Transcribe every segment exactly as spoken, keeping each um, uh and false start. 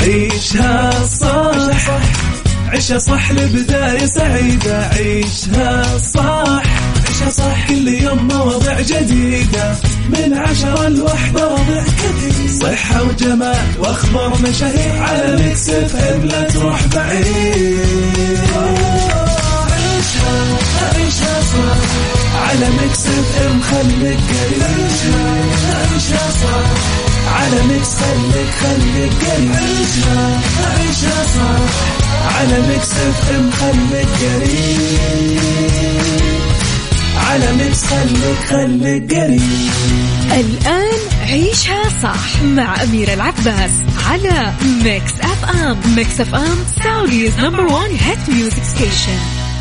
عيشها صح عيشها صح لبداية سعيدة. عيشها صح عيشها صح كل يوم مواضيع جديدة من عشرة لوحدة مواضيع كثير صحة وجمال وأخبار مشاهير على ميكس اف ام لا تروح بعيد. عيشها عيشها صح على ميكس اف ام خليك قريب. عيشها صح على ميكس خليك خليك قريب. عيشها عيشها صح على ميكس اف ام خليك قريب. على ميكس خليك خليك قريب. الآن عيشها صح مع أميرة العباس على ميكس اف ام. ميكس اف ام سعوديز نمبر وان هيت ميوزك ستيشن.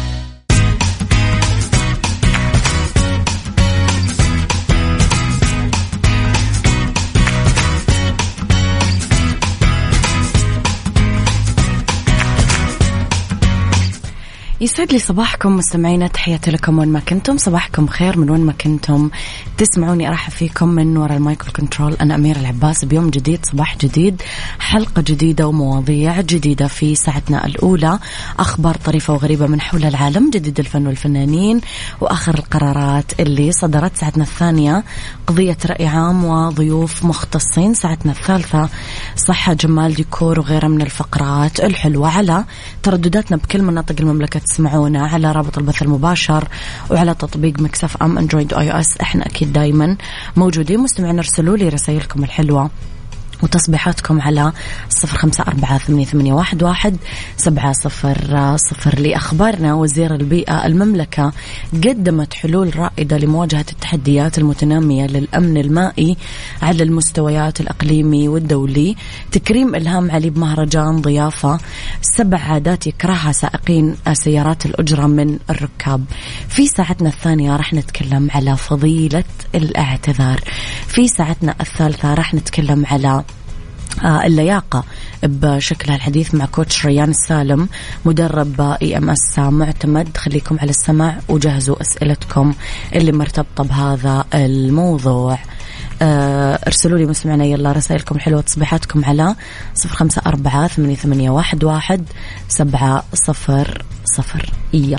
يسعد لي صباحكم مستمعينا، تحياتي لكم وين ما كنتم، صباحكم خير من وين ما كنتم تسمعوني. أرحب فيكم من وراء المايكرو كنترول، أنا أميرة العباس بيوم جديد، صباح جديد، حلقة جديدة ومواضيع جديدة في ساعتنا الأولى. أخبار طريفة وغريبة من حول العالم، جديد الفن والفنانين وآخر القرارات اللي صدرت. ساعتنا الثانية قضية رأي عام وضيوف مختصين. ساعتنا الثالثة صحة جمال ديكور وغيرها من الفقرات الحلوة. على تردداتنا بكل مناطق المملكة تسمعونا على رابط البث المباشر وعلى تطبيق ميكس اف ام اندرويد واي او اس. احنا اكيد دايما موجودين. مستمعين ارسلوا لي رسائلكم الحلوة وتصبيحاتكم على صفر خمسة أربعة ثمانية ثمانية واحد واحد سبعة صفر صفر. لأخبارنا، وزير البيئة المملكة قدمت حلول رائدة لمواجهة التحديات المتنامية للأمن المائي على المستويات الأقليمي والدولي. تكريم إلهام علي بمهرجان ضيافة، سبع عادات يكرهها سائقين سيارات الأجرة من الركاب. في ساعتنا الثانية رح نتكلم على فضيلة الاعتذار. في ساعتنا الثالثة رح نتكلم على اللياقة بشكلها الحديث مع كوتش ريان السالم مدرب اي ام اس معتمد. خليكم على السمع وجهزوا أسئلتكم اللي مرتبطة بهذا الموضوع. ارسلوا لي مستمعنا يلا رسائلكم الحلوة تصبيحاتكم على صفر خمسة أربعة ثمانية ثمانية واحد واحد سبعة صفر صفر. يلا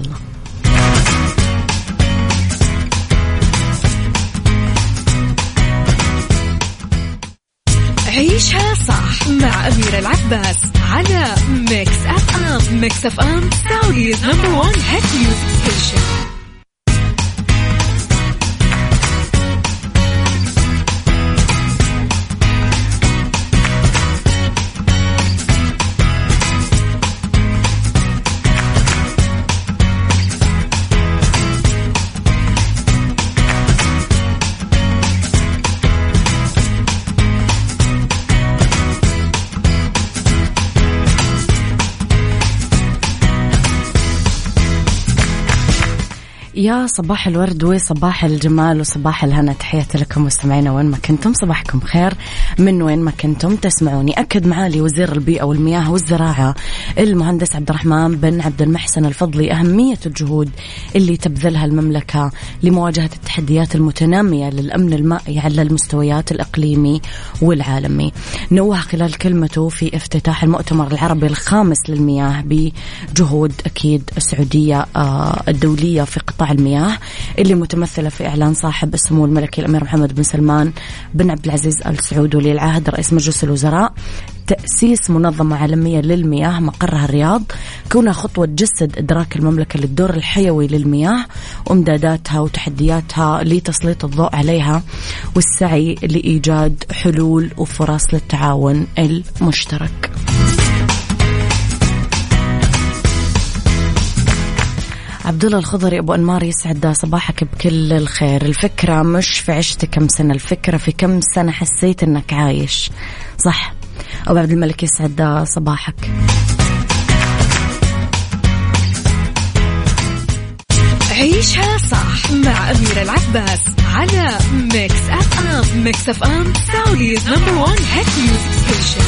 عيشها صح مع أميرة العباس على ميكس اف ام. ميكس اف ام سعوديز نمبر وان هيت ميوزك ستيشن. يا صباح الورد وصباح الجمال وصباح الهنا، تحياتي لكم مستمعينا وين ما كنتم، صباحكم خير من وين ما كنتم تسمعوني. أكد معالي وزير البيئة والمياه والزراعة المهندس عبد الرحمن بن عبد المحسن الفضلي أهمية الجهود اللي تبذلها المملكة لمواجهة التحديات المتنامية للأمن المائي على المستويات الإقليمي والعالمي. نوه خلال كلمته في افتتاح المؤتمر العربي الخامس للمياه بجهود أكيد السعودية الدولية في قطاع المياه اللي متمثلة في إعلان صاحب السمو الملكي الأمير محمد بن سلمان بن عبد العزيز آل سعود ولي العهد رئيس مجلس الوزراء تأسيس منظمة عالمية للمياه مقرها الرياض، كونها خطوة تجسد إدراك المملكة للدور الحيوي للمياه وامداداتها وتحدياتها لتسليط الضوء عليها والسعي لإيجاد حلول وفرص للتعاون المشترك. عبد الله الخضري أبو أنمار يسعد صباحك بكل الخير. الفكرة مش في عشت كم سنة، الفكرة في كم سنة حسيت أنك عايش. صح. أبو عبد الملك يسعد صباحك. عيشها صح مع أميرة العباس على ميكس اف ام. ميكس اف ام سعوديز نمبر وان هيت ميوزك ستيشن.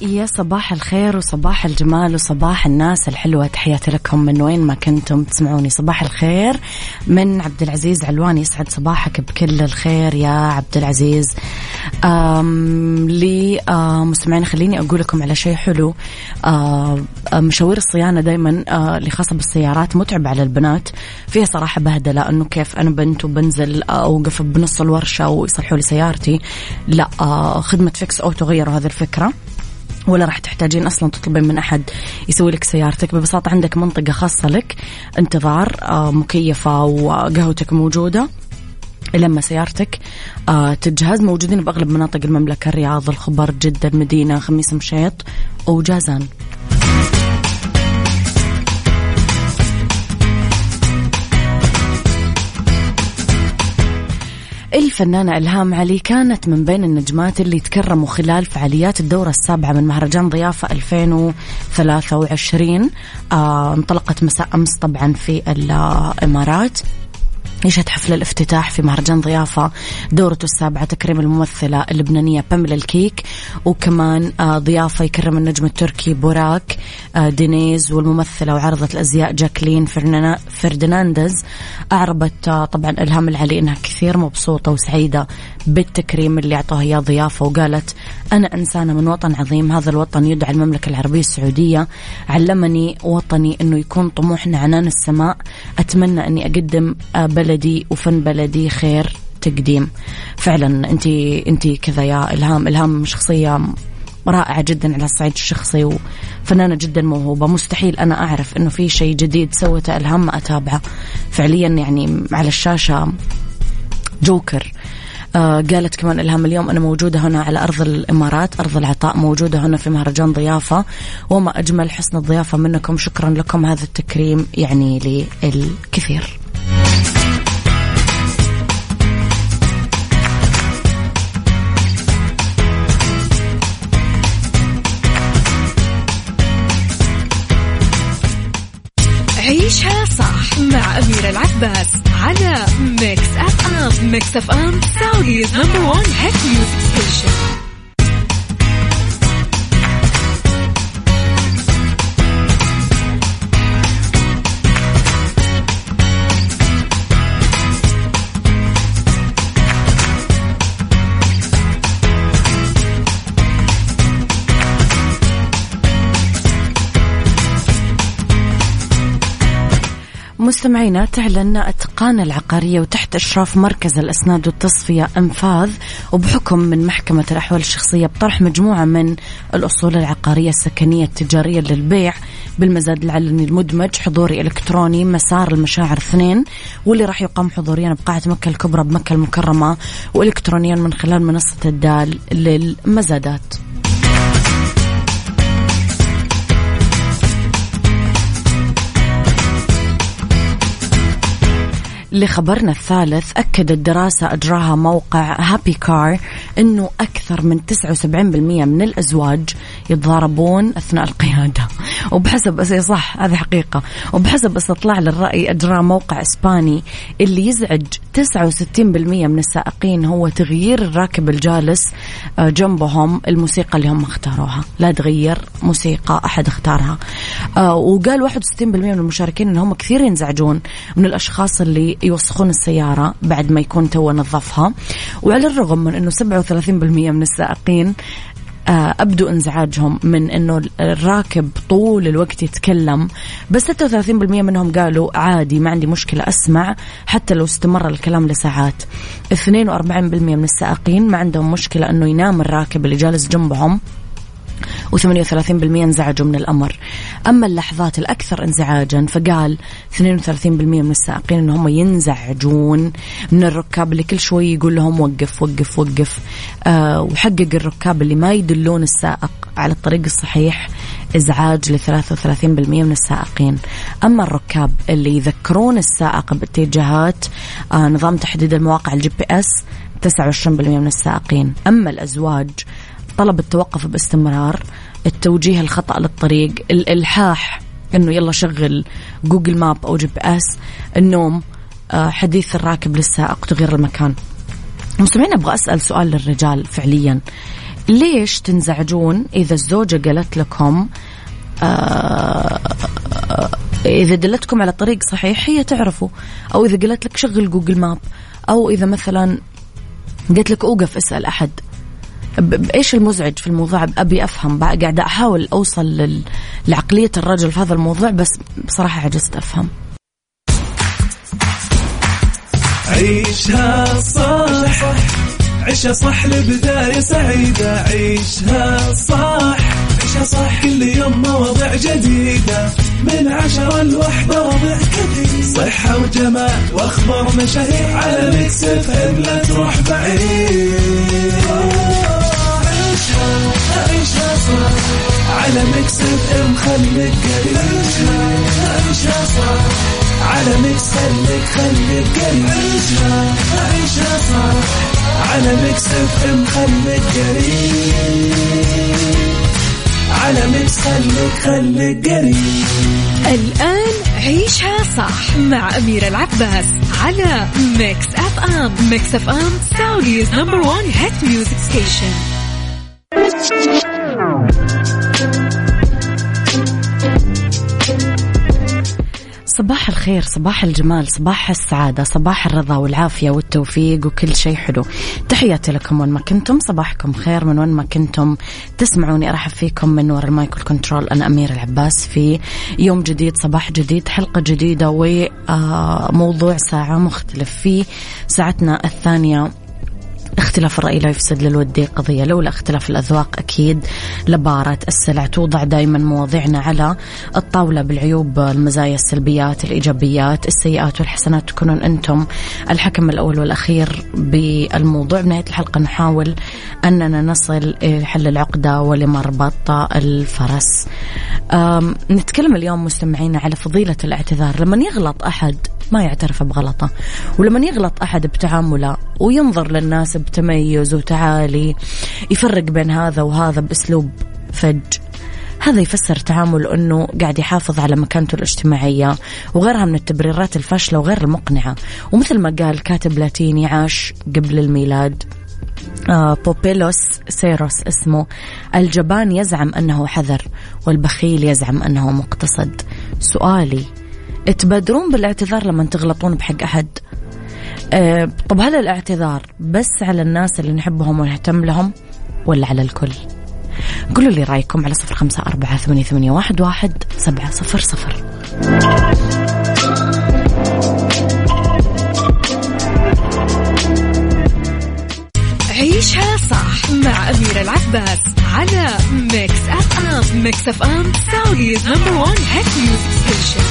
يا صباح الخير وصباح الجمال وصباح الناس الحلوة، تحياتي لكم من وين ما كنتم تسمعوني. صباح الخير من عبد العزيز علواني، يسعد صباحك بكل الخير يا عبد العزيز. لي مستمعين خليني أقول لكم على شيء حلو. أم مشاوير الصيانة دايما اللي خاصة بالسيارات متعب على البنات، فيها صراحة بهدلة، أنه كيف أنا بنت وبنزل أوقف بنص الورشة ويصلحوا لي سيارتي. لا، خدمة فيكس أوتو غيروا هذه الفكرة، ولا راح تحتاجين أصلا تطلبين من أحد يسوي لك سيارتك. ببساطة عندك منطقة خاصة لك، انتظار، مكيفة وقهوتك موجودة لما سيارتك تجهز. موجودين بأغلب مناطق المملكة، الرياض، الخبر، جدة، المدينة، خميس مشيط وجازان. الفنانة إلهام علي كانت من بين النجمات اللي تكرموا خلال فعاليات الدورة السابعة من مهرجان ضيافة ألفين وثلاثة وعشرين. آه انطلقت مساء أمس طبعا في الإمارات. يشهد حفل الافتتاح في مهرجان ضيافة دورته السابعة تكريم الممثلة اللبنانية باميلا الكيك، وكمان ضيافة يكرم النجم التركي بوراك دينيز والممثلة وعرضة الأزياء جاكلين فرديناندز. أعربت طبعا إلهام العلي إنها كثير مبسوطة وسعيدة بالتكريم اللي أعطوها إياه ضيافة، وقالت أنا إنسانة من وطن عظيم، هذا الوطن يدعى المملكة العربية السعودية، علمني وطني إنه يكون طموحنا عنان السماء، أتمنى أني أقدم بلدي وفن بلدي خير تقديم. فعلا أنتي أنتي كذا يا إلهام. إلهام شخصية رائعة جدا على الصعيد الشخصي وفنانة جدا موهوبة. مستحيل أنا أعرف إنه في شيء جديد سوته إلهام ما أتابعه فعليا، يعني على الشاشة جوكر. آه قالت كمان إلهام اليوم أنا موجودة هنا على أرض الإمارات، أرض العطاء، موجودة هنا في مهرجان ضيافة، وما أجمل حسن الضيافة منكم، شكرا لكم، هذا التكريم يعني لي الكثير. عيشها صح مع أميرة العباس على ميكس أف أم. ميكس أف أم سعوديز نمبر وان هيت ميوزك ستيشن. مستمعينا، تعلن أتقان العقارية وتحت إشراف مركز الأسناد والتصفية أنفاذ وبحكم من محكمة الأحوال الشخصية بطرح مجموعة من الأصول العقارية السكنية التجارية للبيع بالمزاد العلني المدمج حضوري إلكتروني مسار المشاعر اثنين، واللي راح يقام حضوريا بقاعة مكة الكبرى بمكة المكرمة وإلكترونيا من خلال منصة الدال للمزادات. لخبرنا الثالث، أكدت دراسة أجراها موقع هابي كار أنه أكثر من تسعة وسبعين بالمئة من الأزواج يتضاربون أثناء القيادة، وبحسب صح هذه حقيقة، وبحسب استطلاع للرأي أجراه موقع إسباني اللي يزعج تسعة وستين بالمئة من السائقين هو تغيير الراكب الجالس جنبهم الموسيقى اللي هم اختاروها. لا تغير موسيقى أحد اختارها. وقال واحد وستين بالمئة من المشاركين أنهم كثير ينزعجون من الأشخاص اللي يوسخون السيارة بعد ما يكون تو نظفها، وعلى الرغم من أنه سبعة وثلاثين بالمئة من السائقين أبدوا انزعاجهم من أنه الراكب طول الوقت يتكلم، بس ستة وثلاثين بالمئة منهم قالوا عادي ما عندي مشكلة أسمع حتى لو استمر الكلام لساعات. اثنين وأربعين بالمئة من السائقين ما عندهم مشكلة أنه ينام الراكب اللي جالس جنبهم، وثمانية وثلاثين بالمئة انزعجوا من الأمر. أما اللحظات الأكثر انزعاجا فقال اثنين وثلاثين بالمئة من السائقين أنهم ينزعجون من الركاب اللي كل شوي يقول لهم وقف وقف وقف. آه وحقق الركاب اللي ما يدلون السائق على الطريق الصحيح إزعاج ل ثلاثة وثلاثين بالمئة من السائقين. أما الركاب اللي يذكرون السائق باتجاهات آه نظام تحديد المواقع الجي بي اس تسعة وعشرين بالمئة من السائقين. أما الأزواج طلب التوقف باستمرار، التوجيه الخطأ للطريق، الإلحاح إنه يلا شغل جوجل ماب أو جي بي إس، النوم، حديث الراكب للسائق، تغيير المكان. مستمعين أبغى أسأل سؤال للرجال فعليا، ليش تنزعجون إذا الزوجة قالت لكم آه إذا دلتكم على طريق صحيح هي تعرفه، أو إذا قالت لك شغل جوجل ماب، أو إذا مثلا قلت لك أوقف اسأل أحد. بإيش المزعج في الموضوع؟ أبي أفهم، قاعدة أحاول أوصل لعقلية الرجل في هذا الموضوع، بس بصراحة عجزت أفهم. عيشها صح، عيشها صح لبداية سعيدة، عيشها صح، عيشها صح كل يوم مواضيع جديدة، من عشرة لوحدة مواضيع كثير، صحة وجمال وأخبار مشاهير، على ميكس اف ام لا تروح بعيد. عيشها عيشها صح على ميكس اف ام، خليك قريب. عيشها صح على ميكس، خليك خليك قريب. عيشها عيشها صح على ميكس اف ام، خليك قريب. على ميكس خليك خليك قريب. الآن عيشها صح مع أميرة العباس على ميكس اف ام. ميكس اف ام سعوديز نمبر وان هيت ميوزك ستيشن. صباح الخير، صباح الجمال، صباح السعادة، صباح الرضا والعافية والتوفيق وكل شيء حلو. تحياتي لكم وين ما كنتم، صباحكم خير من وين ما كنتم تسمعوني. أرحب فيكم من وراء المايكل كنترول، أنا أميرة العباس، في يوم جديد، صباح جديد، حلقة جديدة وموضوع ساعة مختلف. في ساعتنا الثانية اختلاف الرأي لا يفسد للودي قضية، لولا اختلاف الأذواق أكيد لبارة السلع. توضع دائما مواضيعنا على الطاولة بالعيوب، المزايا، السلبيات، الإيجابيات، السيئات والحسنات، تكونون أنتم الحكم الأول والأخير بالموضوع. بنهاية الحلقة نحاول أننا نصل إلى حل العقدة ولمربط الفرس. نتكلم اليوم مستمعين على فضيلة الاعتذار. لما يغلط أحد ما يعترف بغلطه، ولما يغلط أحد بتعامله وينظر للناس بتميز وتعالي، يفرق بين هذا وهذا بأسلوب فج، هذا يفسر تعامل أنه قاعد يحافظ على مكانته الاجتماعية وغيرها من التبريرات الفاشلة وغير المقنعة. ومثل ما قال كاتب لاتيني عاش قبل الميلاد، آه بوبيلوس سيروس اسمه، الجبان يزعم أنه حذر والبخيل يزعم أنه مقتصد. سؤالي، تبادرون بالاعتذار لما تغلطون بحق أحد؟ أه طب هل الاعتذار بس على الناس اللي نحبهم ونهتم لهم ولا على الكل؟ قولوا لي رأيكم على صفر خمسة أربعة ثمانية ثمانية واحد واحد سبعة صفر صفر. عيشها صح مع أميرة العباس على ميكس اف ام. ميكس اف ام سعوديز نمبر وان هيت ميوزك ستيشن.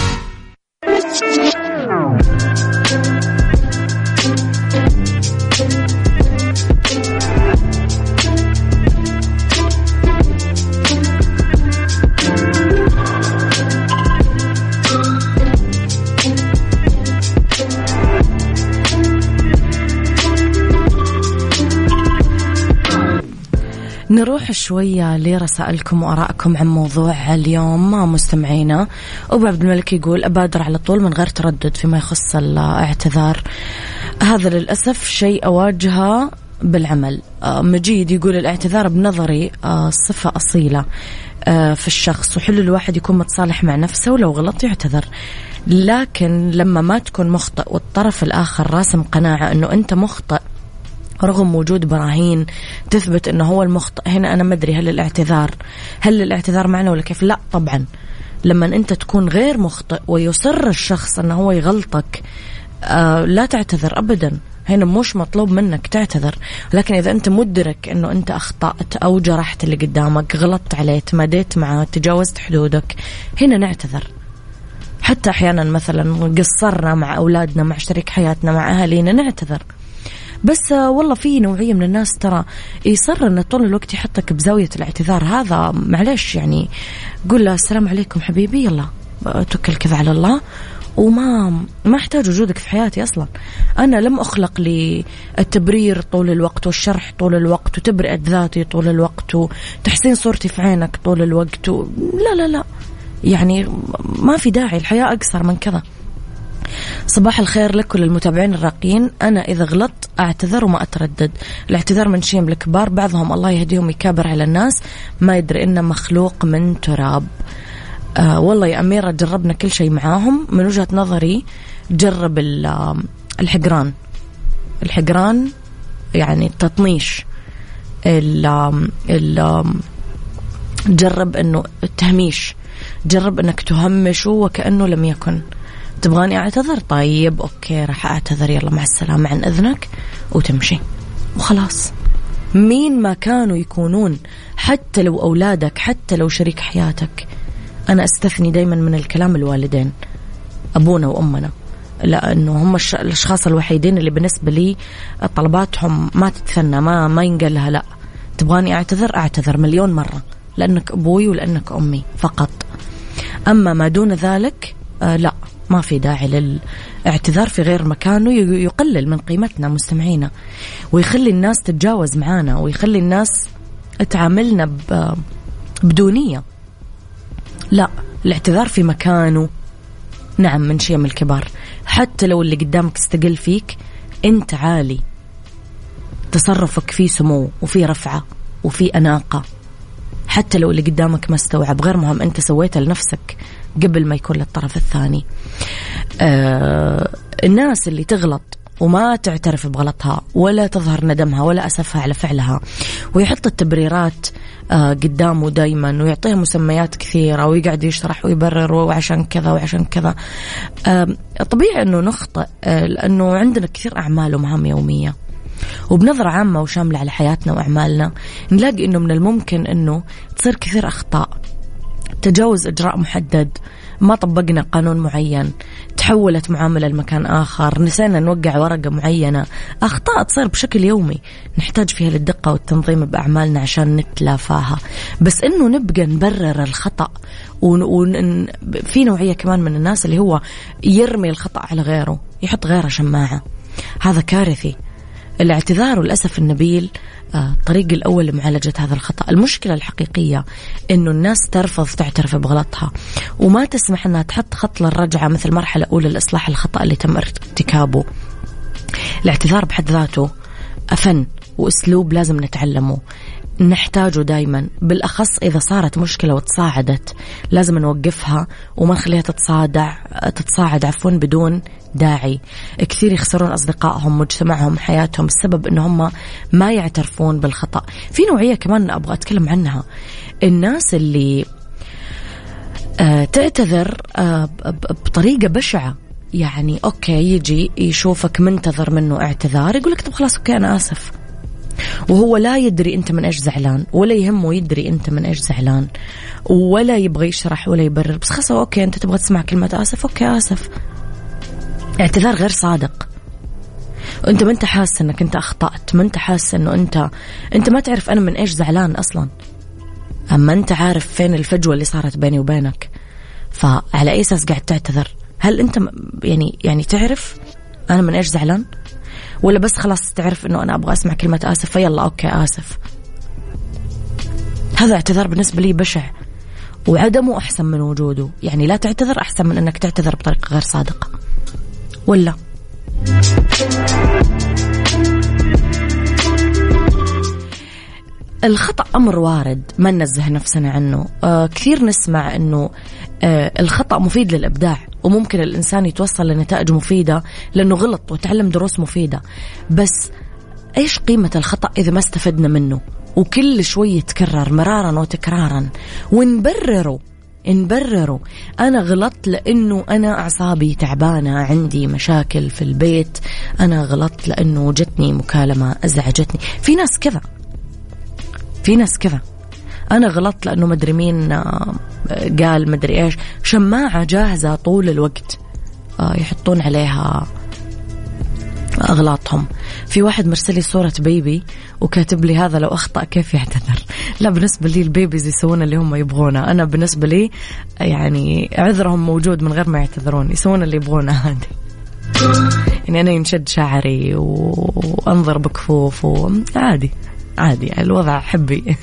نروح شوية لرسائلكم وآرائكم عن موضوع اليوم مع مستمعينا. أبو عبد الملك يقول أبادر على طول من غير تردد فيما يخص الاعتذار، هذا للأسف شيء أواجهه بالعمل. مجيد يقول الاعتذار بنظري صفة أصيلة في الشخص، وحلو الواحد يكون متصالح مع نفسه ولو غلط يعتذر، لكن لما ما تكون مخطئ والطرف الآخر راسم قناعة أنه أنت مخطئ رغم وجود براهين تثبت أنه هو المخطئ، هنا أنا مدري هل الاعتذار هل الاعتذار معنا ولا كيف؟ لا طبعا، لما أنت تكون غير مخطئ ويصر الشخص أنه هو يغلطك آه لا تعتذر أبدا، هنا مش مطلوب منك تعتذر. لكن إذا أنت مدرك أنه أنت أخطأت أو جرحت اللي قدامك، غلطت عليه، تماديت معه، تجاوزت حدودك، هنا نعتذر. حتى أحيانا مثلا قصرنا مع أولادنا، مع شريك حياتنا، مع أهالينا، نعتذر. بس والله في نوعية من الناس ترى يصر أن طول الوقت يحطك بزاوية الاعتذار، هذا معلش يعني قول له السلام عليكم حبيبي، يلا توكل كذا على الله، وما ما احتاج وجودك في حياتي أصلا. أنا لم أخلق للتبرير طول الوقت والشرح طول الوقت وتبرئة ذاتي طول الوقت وتحسين صورتي في عينك طول الوقت و... لا لا لا يعني ما في داعي، الحياة أقصر من كذا. صباح الخير لكل المتابعين الراقيين. أنا إذا غلطت أعتذر وما أتردد. الاعتذار من شيم الكبار، بعضهم الله يهديهم يكابر على الناس ما يدري إنه مخلوق من تراب. آه والله يا أميرة جربنا كل شيء معاهم. من وجهة نظري جرب الحقران الحقران يعني التطنيش، ال ال جرب إنه التهميش، جرب إنك تهمشه وكأنه لم يكن. تبغاني أعتذر؟ طيب أوكي راح أعتذر، يلا مع السلامة عن إذنك، وتمشي وخلاص. مين ما كانوا يكونون، حتى لو أولادك، حتى لو شريك حياتك. أنا أستثني دايما من الكلام الوالدين، أبونا وأمنا، لأنه هم الأشخاص الوحيدين اللي بالنسبة لي طلباتهم ما تتثنى، ما ما ينقل لها لا. تبغاني أعتذر؟ أعتذر مليون مرة، لأنك أبوي ولأنك أمي فقط. أما ما دون ذلك آه لا، ما في داعي للاعتذار في غير مكانه. يقلل من قيمتنا مستمعينا، ويخلي الناس تتجاوز معانا، ويخلي الناس تعاملنا بدونية. لا، الاعتذار في مكانه. نعم من شيم الكبار، حتى لو اللي قدامك استقل فيك، انت عالي، تصرفك فيه سمو وفيه رفعة وفيه أناقة. حتى لو اللي قدامك ما استوعب، غير مهم، انت سويته لنفسك قبل ما يكون للطرف الثاني. آه الناس اللي تغلط وما تعترف بغلطها ولا تظهر ندمها ولا أسفها على فعلها، ويحط التبريرات آه قدامه دايما، ويعطيها مسميات كثيرة، ويقعد يشرح ويبرر وعشان كذا وعشان كذا. آه طبيعي أنه نخطئ، آه لأنه عندنا كثير أعمال ومهام يومية، وبنظرة عامة وشاملة على حياتنا وأعمالنا نلاقي أنه من الممكن أنه تصير كثير أخطاء. تجاوز إجراء محدد، ما طبقنا قانون معين، تحولت معاملة لمكان آخر، نسينا نوقع ورقة معينة. أخطاء تصير بشكل يومي نحتاج فيها للدقة والتنظيم بأعمالنا عشان نتلافاها. بس إنه نبقى نبرر الخطأ، وفي نوعية كمان من الناس اللي هو يرمي الخطأ على غيره، يحط غيره شماعة. هذا كارثي. الاعتذار والأسف النبيل الطريق الأول لمعالجة هذا الخطأ. المشكلة الحقيقية إنه الناس ترفض تعترف بغلطها، وما تسمح أنها تحط خط للرجعة مثل مرحلة أولى لإصلاح الخطأ اللي تم ارتكابه. الاعتذار بحد ذاته فن وأسلوب لازم نتعلمه، نحتاجه دايما، بالأخص إذا صارت مشكلة وتصاعدت لازم نوقفها وما نخليها تتصاعد تتصاعد عفوا بدون داعي. كثير يخسرون أصدقائهم، مجتمعهم، حياتهم بسبب أنهم ما يعترفون بالخطأ. في نوعية كمان أبغى أتكلم عنها، الناس اللي آه تعتذر آه بطريقة بشعة. يعني أوكي يجي يشوفك منتظر منه اعتذار، يقولك طب خلاص أوكي أنا آسف، وهو لا يدري أنت من إيش زعلان، ولا يهمه يدري أنت من إيش زعلان، ولا يبغى يشرح ولا يبرر، بس خلاص أوكي أنت تبغى تسمع كلمة آسف، أوكي آسف. اعتذار غير صادق. أنت ما أنت حاسس أنك أنت أخطأت، ما أنت حاسس أنه أنت أنت ما تعرف أنا من إيش زعلان أصلا، أما أنت عارف فين الفجوة اللي صارت بيني وبينك، فعلى أي أساس قاعد تعتذر؟ هل أنت يعني يعني تعرف أنا من إيش زعلان، ولا بس خلاص تعرف أنه أنا أبغى أسمع كلمة آسف فيلا أوكي آسف؟ هذا اعتذار بالنسبة لي بشع، وعدمه أحسن من وجوده. يعني لا تعتذر أحسن من أنك تعتذر بطريقة غير صادقة. ولا الخطأ أمر وارد ما ننزه نفسنا عنه. آه كثير نسمع أنه آه الخطأ مفيد للإبداع، وممكن الإنسان يتوصل لنتائج مفيدة لأنه غلط وتعلم دروس مفيدة. بس إيش قيمة الخطأ إذا ما استفدنا منه وكل شوي يتكرر مرارا وتكرارا ونبرره نبرره؟ أنا غلطت لأنه أنا أعصابي تعبانة، عندي مشاكل في البيت، أنا غلطت لأنه جتني مكالمة أزعجتني. في ناس كذا، في ناس كذا أنا غلطت لأنه مدري مين قال مدري إيش. شماعة جاهزة طول الوقت يحطون عليها أغلاطهم. في واحد مرسلي صورة بيبي وكاتب لي هذا لو أخطأ كيف يعتذر؟ لا، بالنسبة لي البيبيز يسوون اللي هم يبغونه. أنا بالنسبة لي يعني عذرهم موجود من غير ما يعتذرون، يسوون اللي يبغونه هذا. يعني أنا ينشد شعري وأنظر بكفوف وعادي عادي، يعني الوضع حبي.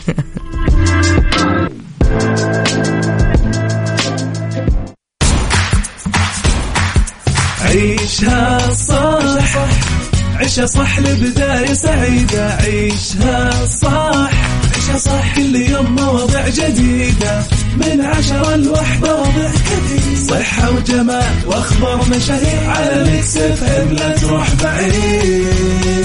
عيش عيشها صح عيشها صح لبداية سعيدة. عيشها صح عيشها صح كل يوم مواضيع جديدة من عشرة لوحدة مواضيع كثير صحة وجمال وأخبار مشاهير على ميكس اف ام لا تروح بعيد.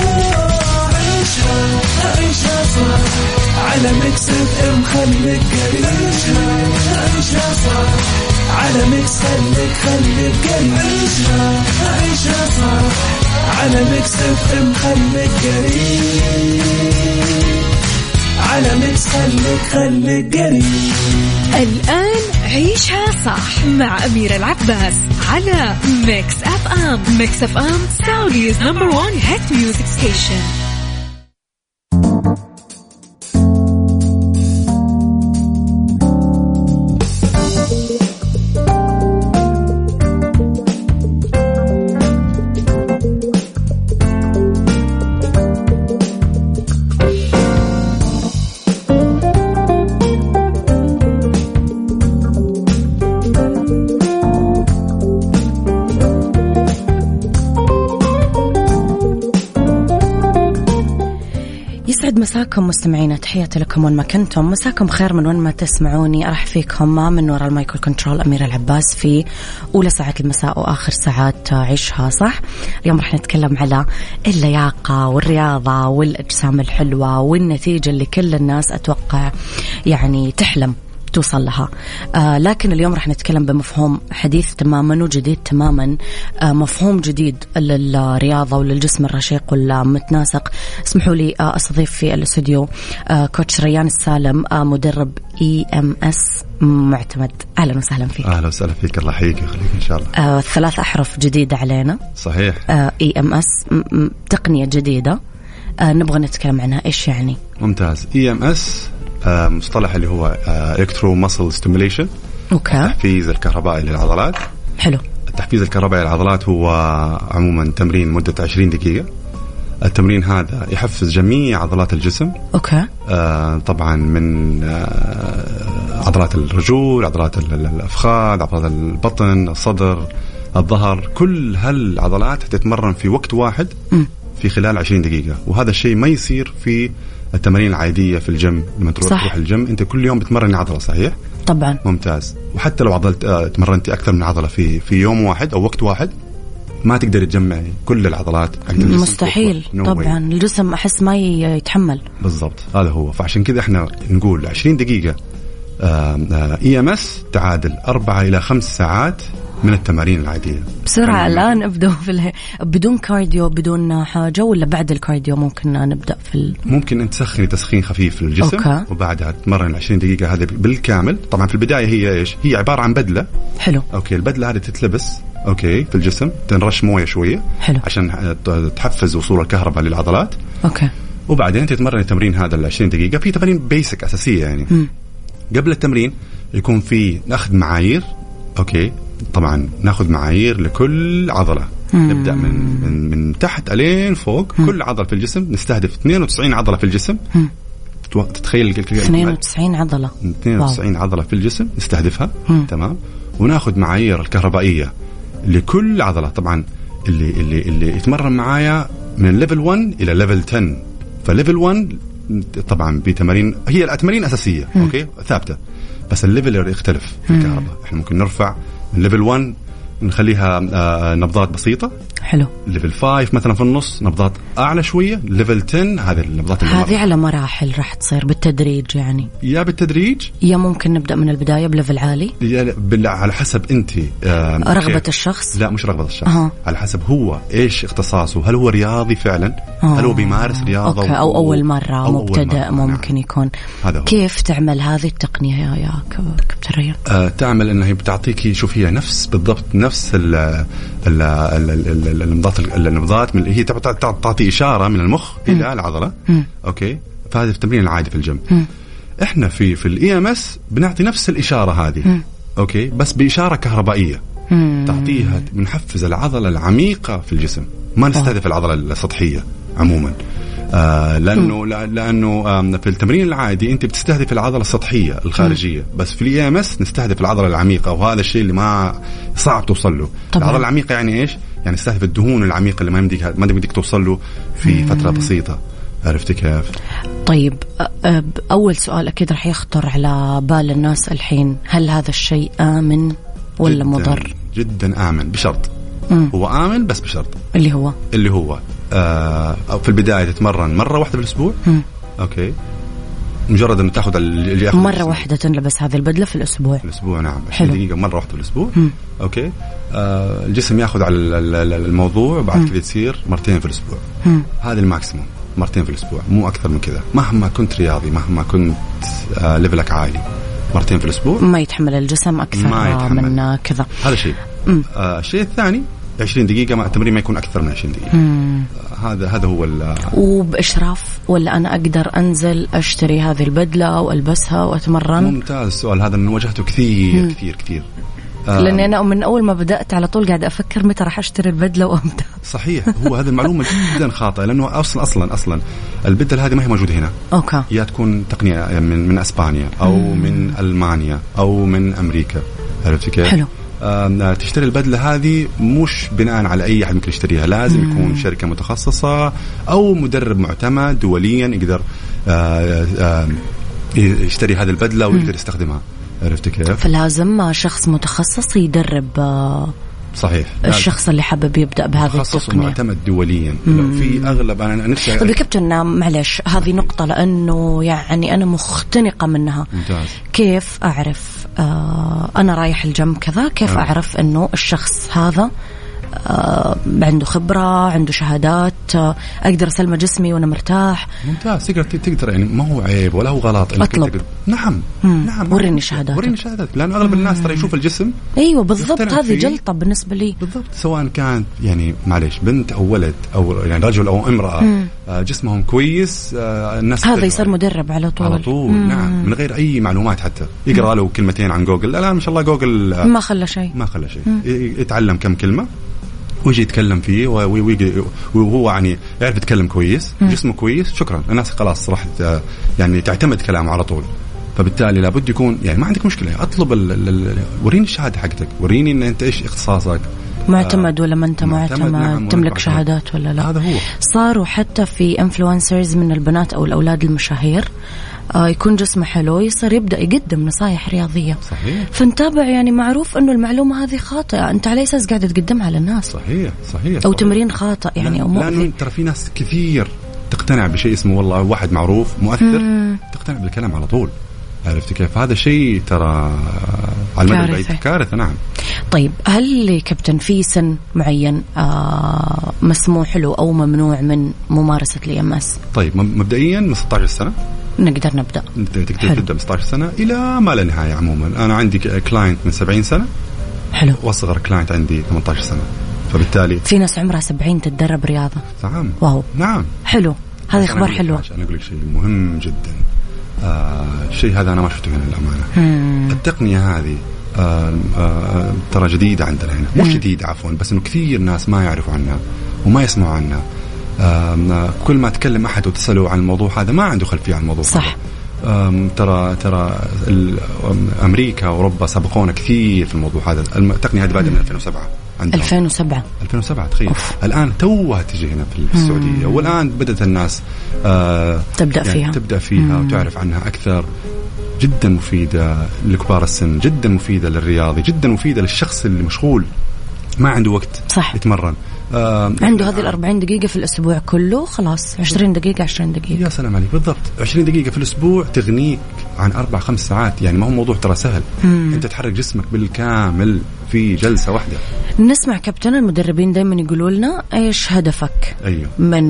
عيشها عيشها صح على ميكس اف ام خليك قريب. عيشها عيشها صح على ميكس خليك خليك قريب. عيشها عيشها صح على ميكس اف ام خليك قريب. على ميكس خليك خليك قريب. الآن عيشها صح مع أميرة العباس على ميكس اف ام. ميكس اف ام سعوديز نمبر وان هيت ميوزك ستيشن. مساكم مستمعينا، تحياتي لكم وين ما كنتم. مساكم خير من وين ما تسمعوني. أرحب فيكم من وراء المايكرو كنترول أميرة العباس في أولى ساعات المساء وآخر ساعات عيشها صح. اليوم رح نتكلم على اللياقة والرياضة والأجسام الحلوة والنتيجة اللي كل الناس أتوقع يعني تحلم توصل لها. آه لكن اليوم رح نتكلم بمفهوم حديث تماما وجديد تماما. آه مفهوم جديد للرياضة وللجسم الرشيق والمتناسق. اسمحوا لي آه استضيف في الاستوديو آه كوتش ريان السالم، آه مدرب اي ام اس معتمد. اهلا وسهلا فيك. اهلا وسهلا فيك، الله يحييك ويخليك ان شاء الله. آه ثلاث احرف جديدة علينا. صحيح. اي ام اس تقنية جديدة، آه نبغى نتكلم عنها. ايش يعني؟ ممتاز. اي ام اس آه مصطلح اللي هو الكترو ماسل ستيميوليشن، اوكي، التحفيز الكهربائي للعضلات. حلو. التحفيز الكهربائي للعضلات هو عموما تمرين مدة عشرين دقيقة. التمرين هذا يحفز جميع عضلات الجسم. اوكي. آه طبعا من آه عضلات الرجول، عضلات الافخاذ، عضلات البطن، الصدر، الظهر، كل هالعضلات تتمرن في وقت واحد م. في خلال عشرين دقيقة. وهذا الشيء ما يصير في التمارين العادية في الجيم. لما تروح صح. تروح الجيم انت كل يوم بتمرن عضلة، صحيح؟ طبعا. ممتاز. وحتى لو عضلت آه تمرنتي اكثر من عضلة في في يوم واحد او وقت واحد ما تقدر تجمعي كل العضلات. مستحيل طبعا. الجسم احس ما يتحمل. بالضبط، هذا هو. فعشان كذا احنا نقول عشرين دقيقة اي ام اس تعادل أربعة إلى خمس ساعات من التمارين العادية. بسرعة يعني الآن ابدأ في اله... بدون كارديو بدون حاجة، ولا بعد الكارديو ممكن نبدأ في ال... ممكن أن تسخني تسخين خفيف للجسم. أوكي. وبعدها تمرن العشرين دقيقة هذه بالكامل. طبعا في البداية هي إيش؟ هي عبارة عن بدلة. حلو. أوكي. البدلة هذه تتلبس أوكي في الجسم، تنرش موية شوية. حلو. عشان تحفز وصول الكهرباء للعضلات. أوكي. وبعدين تتمرن التمرين هذا العشرين دقيقة في تمارين بيسك أساسية يعني. م. قبل التمرين يكون في ناخذ معايير. أوكي. طبعا ناخذ معايير لكل عضلة. مم. نبدأ من من من تحت ألين فوق. مم. كل عضلة في الجسم نستهدف اثنين وتسعين عضلة في الجسم. مم. تتخيل اثنين وتسعين عضلة. اثنين وتسعين عضلة في الجسم نستهدفها. مم. تمام. وناخذ معايير الكهربائية لكل عضلة. طبعا اللي اللي اللي يتمرن معايا من ليفل واحد إلى ليفل عشرة. فليفل واحد طبعا بتمارين هي التمارين أساسية. مم. أوكي ثابتة، بس الليفل يختلف في الكهرباء. احنا ممكن نرفع من ليفل واحد نخليها آه نبضات بسيطة. حلو. ليفل خمسة مثلا في النص نبضات أعلى شوية. ليفل عشرة هذه النبضات هذه على مراحل راح تصير بالتدريج يعني. يا بالتدريج يا ممكن نبدأ من البداية بليفل عالي. يا على حسب أنت آه رغبة الشخص. لا مش رغبة الشخص. أه. على حسب هو إيش اختصاصه. هل هو رياضي فعلا؟ أه. هل هو بيمارس رياضة أوكي. أو أول مرة أو مبتدأ. أول مرة. ممكن نعم. يكون هذا هو. كيف تعمل هذه التقنية يا يا كابتن ريان؟ آه تعمل إنها بتعطيكي شوف هي نفس بالضبط نفس ال ال ال النبضات النبضات من هي تعطي إشارة من المخ م. إلى العضلة. م. أوكي. فهذا في التمرين العادي في الجيم. م. إحنا في في الإي إم إس بنعطي نفس الإشارة هذه. م. أوكي. بس بإشارة كهربائية. م. تعطيها بنحفز العضلة العميقة في الجسم، ما نستهدف العضلة السطحية عموما. آه لانه لانه آه في التمرين العادي انت بتستهدف العضله السطحيه الخارجيه، م. بس في الاي ام اس نستهدف العضله العميقه، وهذا الشيء اللي ما صعب توصل له. طبعا. العضله العميقه يعني ايش؟ يعني نستهدف الدهون العميقه اللي ما يمديك ما بدك توصل له في مم. فتره بسيطه. عرفت كيف؟ طيب اول سؤال اكيد راح يخطر على بال الناس الحين، هل هذا الشيء امن ولا جداً مضر؟ جدا امن بشرط. مم. هو آمن بس بشرط اللي هو اللي هو آه في البداية تتمرن مرة واحدة في الأسبوع. مم. أوكي، مجرد أن تأخذ اللي يأخذ مرة واحدة تنلبس هذه البدلة في الأسبوع. في الأسبوع نعم، عشرين دقيقة مرة واحدة في الأسبوع. مم. أوكي، آه الجسم يأخذ على الموضوع، بعد كذا تصير مرتين في الأسبوع. هذا الماكسيموم، مرتين في الأسبوع، مو أكثر من كذا. مهما كنت رياضي، مهما كنت آه ليفلك عالي، مرتين في الأسبوع ما يتحمل الجسم أكثر ما يتحمل. من كذا. هذا شيء. آه الشيء الثاني عشرين دقيقة، ما التمرين ما يكون أكثر من عشرين دقيقة. آه هذا هذا هو. وبإشراف ولا أنا أقدر أنزل أشتري هذه البدلة وألبسها وأتمرن؟ ممتاز السؤال هذا، أنا واجهته كثير مم. كثير كثير. آه لأني أنا من أول ما بدأت على طول قاعد أفكر متى راح أشتري البدلة وأمتى. صحيح، هو هذه المعلومة جدا خاطئة، لأنه أصلا أصلا أصلا البدلة هذه ما هي موجودة هنا. أوكي. يا تكون تقنية من من أسبانيا أو مم. من ألمانيا أو من أمريكا. عرفت كيف؟ حلو. آه تشتري البدلة هذه مش بناء على أي أحد ممكن يشتريها، لازم مم. يكون شركة متخصصة أو مدرب معتمد دوليا يقدر آه آه يشتري هذه البدلة ويقدر يستخدمها. عرفت كيف؟ فلازم شخص متخصص يدرب. آه صحيح، الشخص اللي حابب يبدأ بهذه متخصص التقنية ومعتمد دوليا. في أغلب أنا نفسي. طيب كابتن معلش، هذه نقطة لأنه يعني أنا مختنقة منها. ممتاز. كيف أعرف آه أنا رايح الجيم كذا، كيف آه. أعرف أنه الشخص هذا آه عنده خبرة، عنده شهادات، آه أقدر أسلم جسمي وأنا مرتاح؟ ممتاز. تقدر تقدر يعني ما هو عيب ولا هو غلط. أطلب. نعم مم. نعم، وريني شهادات، وريني شهادات، لأن أغلب الناس ترى يشوف الجسم. أيوة بالضبط، هذه جلطة بالنسبة لي. بالضبط، سواء كانت يعني معليش بنت أو ولد أو يعني رجل أو امرأة، آه جسمهم كويس، آه الناس هذا يصير مدرب على طول على طول. مم. نعم، من غير أي معلومات، حتى يقرأ له كلمتين عن جوجل. لا لا ما شاء الله جوجل آه ما خلى شيء ما خلى شيء يتعلم كم كلمة ويجي يتكلم فيه، وهو يعني يعرف يتكلم كويس، جسمه كويس، شكرا الناس خلاص راح يعني تعتمد كلامه على طول. فبالتالي لابد يكون يعني ما عندك مشكلة، أطلب ال ال وريني الشهادة حقتك، وريني إن أنت إيش اختصاصك، معتمد ولا ما أنت معتمد, معتمد نعم، تملك شهادات ولا لا. هذا هو. صاروا حتى في انفلونسرز من البنات أو الأولاد المشاهير آه يكون جسمه حلو، يصير يبدأ يقدم نصايح رياضية. صحيح. فنتابع يعني معروف إنه المعلومة هذه خاطئة، أنت على أساس قاعدة تقدمها للناس. صحيح صحيح. أو تمرين خاطئ يعني أو مؤذي. لأنه ترى في ناس كثير تقتنع بشيء اسمه والله واحد معروف مؤثر، مم. تقتنع بالكلام على طول. عرفت كيف؟ هذا شيء ترى على المدى البعيد كارثة. نعم. طيب هل كابتن في سن معين آه مسموح له أو ممنوع من ممارسة الإي إم إس؟ طيب مبدئيا من ستة عشر سنة نقدر نبدأ. تقدر تبدأ من ستة عشر سنة إلى ما لا نهاية. عموما أنا عندي كلاينت من سبعين سنة. حلو. وأصغر كلاينت عندي ثمانية عشر سنة. فبالتالي في ناس عمرها سبعين تتدرب رياضة. نعم. واو. نعم. حلو. هذه أخبار حلوة. أنا أقول لك شيء مهم جدا. آه الشيء هذا أنا ما شفته هنا للأمانة. مم. التقنية هذه آه آه ترى جديدة عندنا هنا، مش جديدة عفوا، بس إنه كثير ناس ما يعرفوا عنها وما يسمعوا عنها. آه كل ما تكلم أحد وتسأله عن الموضوع هذا ما عنده خلفية عن الموضوع. صح. آه ترى ترى أمريكا وأوروبا سبقونا كثير في الموضوع هذا. التقنية هذه بعد من ألفين وسبعة. ألفين وسبعة. ألفين وسبعة تخيل. أوف. الآن توها تجي هنا في السعودية، مم. والآن بدأت الناس آه تبدأ يعني فيها تبدأ فيها مم. وتعرف عنها أكثر. جدا مفيدة لكبار السن، جدا مفيدة للرياضي، جدا مفيدة للشخص اللي مشغول ما عنده وقت. صح. يتمرن. آه عنده هذه الأربعين دقيقة في الأسبوع كله، خلاص عشرين دقيقة عشرين دقيقة. يا سلام عليك. بالضبط عشرين دقيقة في الأسبوع تغنيك عن أربع خمس ساعات. يعني ما هو موضوع ترى سهل. مم. أنت تحرك جسمك بالكامل في جلسة واحدة. نسمع كابتن المدربين دايما يقولوا لنا إيش هدفك؟ أيوه. من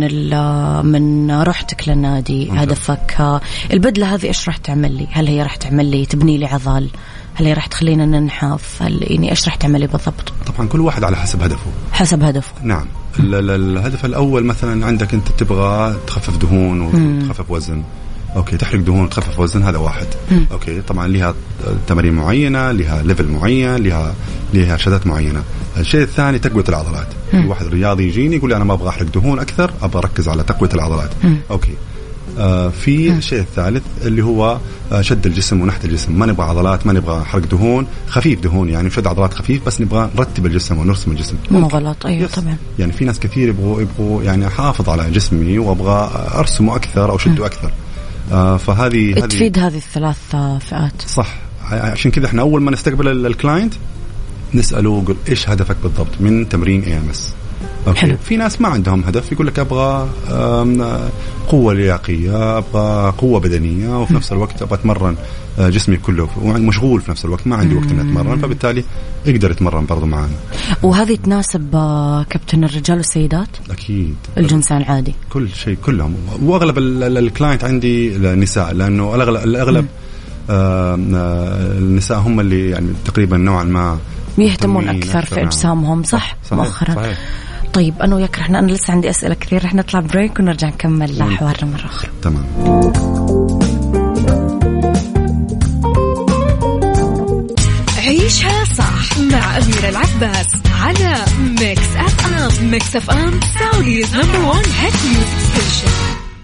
من رحتك للنادي. مم. هدفك البدلة هذه إيش راح تعمل لي؟ هل هي راح تعمل لي تبني لي عضل؟ هل هي راح تخلينا ننحف؟ هل يعني إيش راح تعمل لي بالضبط؟ طبعا كل واحد على حسب هدفه. حسب هدفه. نعم. الهدف الأول مثلا عندك أنت تبغى تخفف دهون وتخفف وزن. أوكي، تحرق دهون وتخفف وزن، هذا واحد. مم. أوكي، طبعا لها تمارين معينة، لها ليفل معين، لها لها شدات معينة. الشيء الثاني تقوية العضلات. في واحد رياضي يجيني يقول لي أنا ما أبغى أحرق دهون أكثر، أبغى أركز على تقوية العضلات. م. أوكي. آه في م. الشيء الثالث اللي هو آه شد الجسم ونحت الجسم، ما نبغى عضلات، ما نبغى حرق دهون، خفيف دهون يعني شد عضلات خفيف، بس نبغى نرتب الجسم ونرسم الجسم. مو غلط. أيوة طبعا. يعني في ناس كثير يبغوا يبغوا يعني أحافظ على جسمي وأبغى أرسمه أكثر أو شده م. أكثر. آه فهذه تفيد هذه الثلاث فئات. صح. عشان كذا احنا أول ما نستقبل الكلاينت نسأله قل إيش هدفك بالضبط من تمرين إيه إم إس. أوكي. حلو. في ناس ما عندهم هدف، يقول لك أبغى قوة لياقية، أبغى قوة بدنية، وفي نفس الوقت أبغى أتمرن جسمي كله، ومشغول في نفس الوقت ما عندي وقت إني أتمرن، فبالتالي يقدر يتمرن برضو معنا. وهذه تناسب كابتن الرجال والسيدات؟ أكيد. الجنسان عادي. كل شيء كلهم، وأغلب الكلاينت عندي النساء، لأنه الأغلب الأغلب آه النساء هم اللي يعني تقريبا نوعا ما يهتمون أكثر, أكثر في أجسامهم. صح, صح مؤخرا. صحيح. طيب أنا وياك رحنا، أنا لسه عندي أسئلة كثير، رح نطلع بريك ونرجع نكمل حوارنا مرة أخرى. تمام. عيشها صح مع أميرة العباس على ميكس أف أم. ميكس أف أم سعوديز نمبر وان هيت ميوزك ستيشن.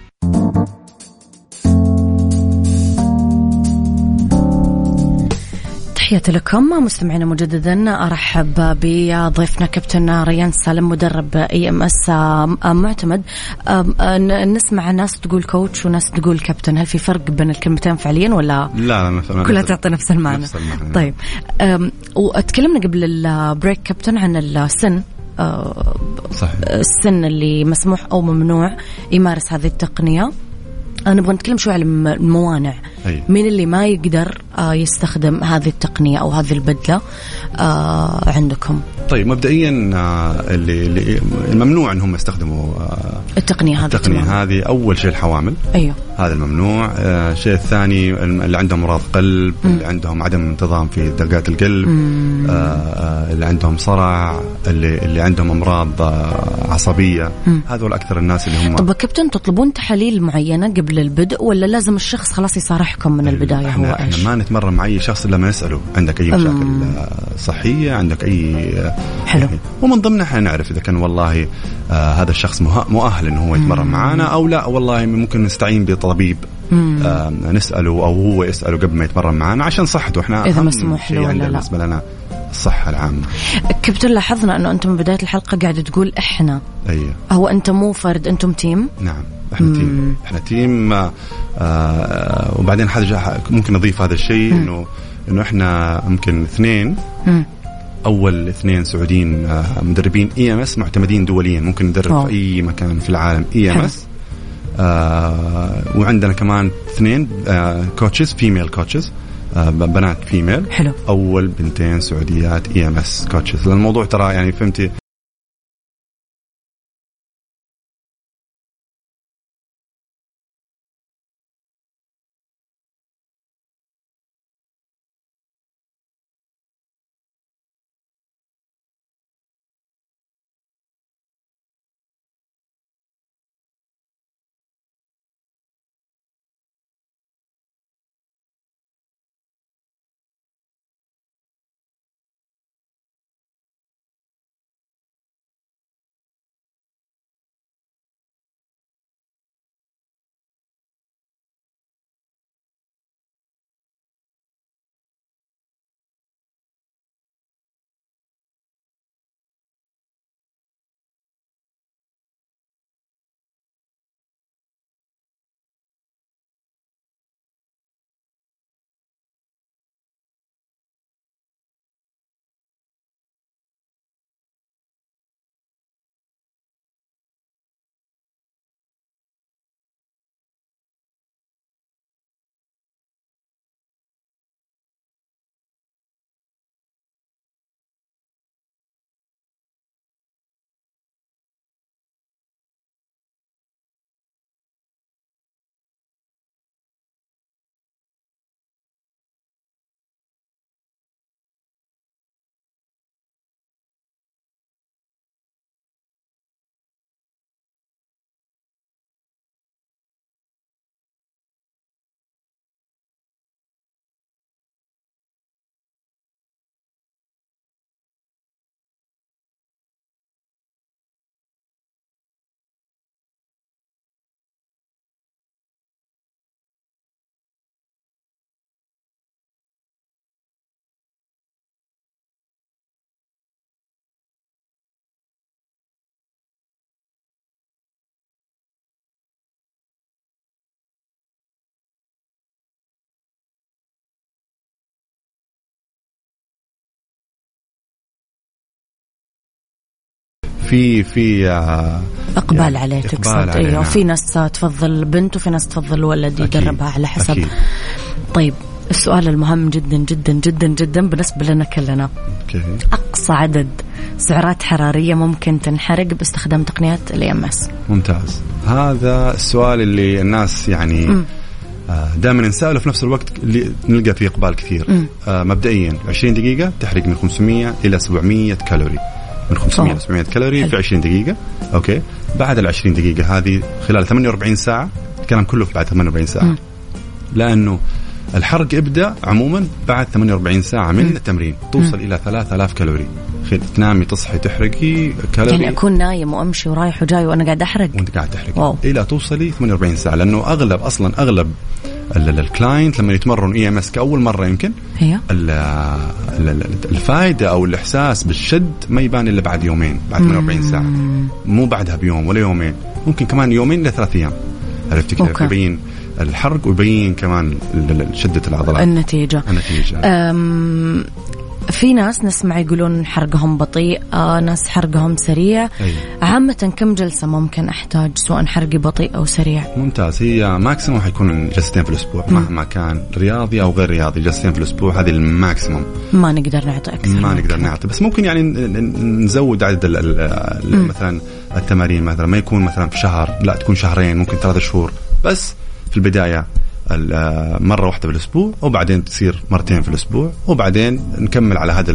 تحياتي لكم مستمعينا مجددا. أرحب بضيفنا كابتن ريان سالم، مدرب اي ام اس معتمد. نسمع ناس تقول كوتش وناس تقول كابتن، هل في فرق بين الكلمتين فعليا ولا لا لا كلها تعطي نفس المعنى؟ نفس المعنى. طيب واتكلمنا قبل البريك كابتن عن السن. صحيح. السن اللي مسموح أو ممنوع يمارس هذه التقنية. أنا نبغى نتكلم شوي عن الموانع. أي. مين اللي ما يقدر يستخدم هذه التقنية أو هذه البدلة عندكم؟ طيب مبدئيا اللي, اللي الممنوع أنهم يستخدموا التقنية هذه. التقنية هذه أول شيء الحوامل. أيوه. هذا الممنوع. الشيء الثاني اللي عندهم أمراض قلب، م. اللي عندهم عدم انتظام في دقات القلب، آه اللي عندهم صرع، اللي, اللي عندهم أمراض عصبية، هذول أكثر الناس اللي هم. طب كابتن تطلبون تحاليل معينة قبل البدء ولا لازم الشخص خلاص يصارحكم من البداية؟ احنا هو احنا إيش؟ ما نتمرن مع أي شخص إلا ما نسأله عندك أي مشاكل أم. صحية، عندك أي. حلو. يعني ومن ضمنها احنا نعرف إذا كان والله آه هذا الشخص مؤهل إنه هو يتمرن مم. معنا أو لا، والله ممكن نستعين بطبيب آه نسأله أو هو يسأله قبل ما يتمرن معنا عشان صحته. احنا إذا مسموح له ولا لا. بالنسبة لنا الصحة العامة. كابتن لاحظنا أنه أنتم من بداية الحلقة قاعد تقول إحنا. أيه. هو أنت مو فرد، أنتم تيم؟ نعم احنا مم. تيم. احنا تيم. آه آه وبعدين حاجة ممكن نضيف هذا الشيء انه انه احنا ممكن اثنين مم. اول اثنين سعوديين آه مدربين اي ام اس معتمدين دوليا، ممكن ندرب أوه. في اي مكان في العالم اي ام اس. آه وعندنا كمان اثنين آه كوتشز فيميل كوتشز، آه بنات فيميل. حلو. اول بنتين سعوديات اي ام اس كوتشز. الموضوع ترى يعني فهمتي في في آه اقبال يعني عليه إقبال تقصد. عليه، ايوه نعم. في ناس تفضل بنت وفي ناس تفضل ولد يدربها على حسب. أكيد. طيب السؤال المهم جدا جدا جدا جدا بالنسبة لنا كلنا، أوكي. أقصى عدد سعرات حرارية ممكن تنحرق باستخدام تقنيات الاي ام اس؟ ممتاز، هذا السؤال اللي الناس يعني م. دائما نسأله في نفس الوقت اللي نلقى فيه إقبال كثير. آه مبدئيا عشرين دقيقة تحرق من خمسمية إلى سبعمية كالوري، من خمسمية إلى سبعمية كالوري في عشرين دقيقة. أوكي، بعد العشرين دقيقة هذه خلال ثمانية وأربعين ساعة، الكلام كله بعد ثمانية وأربعين ساعة. م. لأنه الحرق يبدأ عموما بعد ثمانية وأربعين ساعة من م. التمرين، توصل م. إلى ثلاثة آلاف كالوري. تنامي تصحي تحرقي كالوري، يعني أكون نايم وأمشي ورايح وجاي وأنا قاعد أحرق وأنت قاعد تحرق إلى توصلي ثمانية وأربعين ساعة. لأنه أغلب أصلا أغلب الكلاينت لما يتمرن إي إم إس كأول مرة يمكن هي الفائدة أو الإحساس بالشد ما يبان إلا بعد يومين، بعد ثمانية وأربعين ساعة، مو بعدها بيوم ولا يومين، ممكن كمان يومين إلى ثلاث أيام. عرفتي كيف؟ يبين الحرق ويبين كمان شدة العضلات. النتيجة النتيجة أم في ناس نسمع يقولون حرقهم بطيء، آه ناس حرقهم سريع. أيه. عامة كم جلسة ممكن أحتاج سواء حرقي بطيء أو سريع؟ ممتاز، هي ماكسيموم حيكون جلستين في الأسبوع مهما كان رياضي أو غير رياضي، جلستين في الأسبوع هذه الماكسيموم. ما نقدر نعطي أكثر، ما نقدر نعطي، بس ممكن يعني نزود عدد ال ال مثلا التمارين، مثلا ما يكون مثلا في شهر، لا تكون شهرين، ممكن ثلاثة شهور، بس في البداية مرة واحدة في الأسبوع، وبعدين تصير مرتين في الأسبوع، وبعدين نكمل على هذا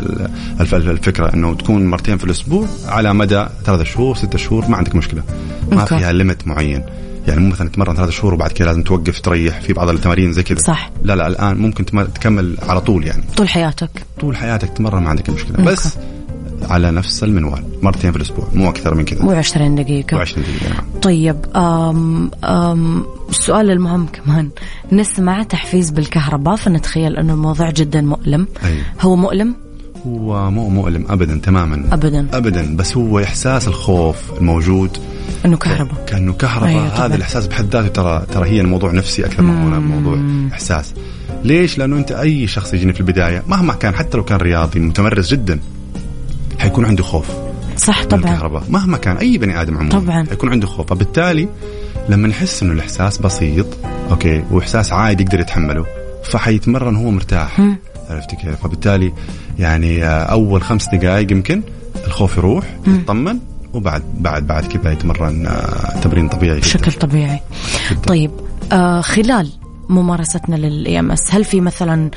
الفكرة أنه تكون مرتين في الأسبوع على مدى ثلاثة شهور ستة شهور، ما عندك مشكلة، ما فيها ليميت معين. يعني مو مثلا تمرن ثلاثة شهور وبعد كده لازم توقف تريح في بعض التمارين زي كذا، صح. لا لا الآن ممكن تكمل على طول، يعني طول حياتك طول حياتك تمرن، ما عندك مشكلة. مكا. بس على نفس المنوال مرتين في الأسبوع، مو أكثر من كذا، مو عشرين دقيقة. وعشرين دقيقة. طيب أم أم السؤال المهم كمان، نسمع تحفيز بالكهرباء، فنتخيل أنه الموضوع جدا مؤلم. أي. هو مؤلم؟ هو مو مؤلم أبدا، تماما أبدا أبدا، بس هو إحساس الخوف الموجود أنه كهرباء، كأنه كهرباء. أيوة، هذا الإحساس بحد ذاته ترى ترى هي الموضوع نفسي أكثر من موضوع إحساس. ليش؟ لأنه أنت أي شخص يجيني في البداية مهما كان، حتى لو كان رياضي متمرس جدا، حيكون عنده خوف. صح طبعا، الكهرباء مهما كان أي بني آدم عموما طبعا حيكون عنده خوف. فبالتالي لما نحس إنه الإحساس بسيط أوكي وإحساس عادي يقدر يتحمله، فحيتمرن هو مرتاح. م. عرفت كيف؟ فبالتالي يعني أول خمس دقائق يمكن الخوف يروح، يطمن، وبعد بعد بعد كذا يتمرن تمرين طبيعي بشكل طبيعي جداً. طيب آه خلال ممارستنا للإي إم إس هل في مثلا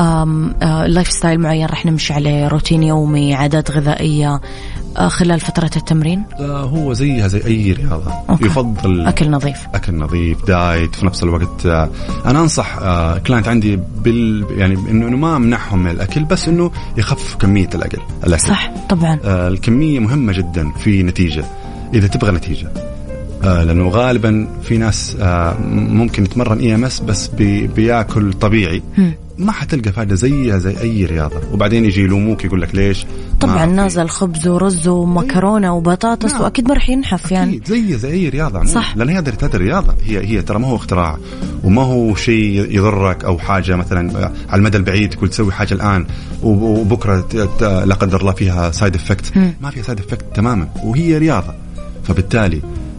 لايف ستايل معين رح نمشي عليه، روتين يومي، عادات غذائية آه خلال فترة التمرين؟ هو زيها زي أي رياضة. أوكي. يفضل أكل نظيف، أكل نظيف، دايت في نفس الوقت. آه أنا أنصح آه كلاينت عندي بال يعني إنه إنه ما أمنعهم من الأكل، بس إنه يخفف كمية الأكل. الأكل صح طبعا. آه الكمية مهمة جدا في نتيجة، إذا تبغى نتيجة. آه لأنه غالبا في ناس آه ممكن يتمرن إي إم إس بس بي بياكل طبيعي، م. ما حتلقى فائدة زيها زي أي رياضة، وبعدين يجي يلوموك يقول لك ليش طبعا نازل خبز ورز ومكرونة وبطاطس. نعم. وأكيد ما رح ينحف يعني زي زي أي رياضة. صح. لأن هذه هذه الرياضة هي هي ترى ما هو اختراع، وما هو شيء يضرك أو حاجة مثلا على المدى البعيد تقول تسوي حاجة الآن وبكرة لا قدر الله فيها سايد افكت. ما فيها سايد افكت تماما، وهي رياضة. فبالتالي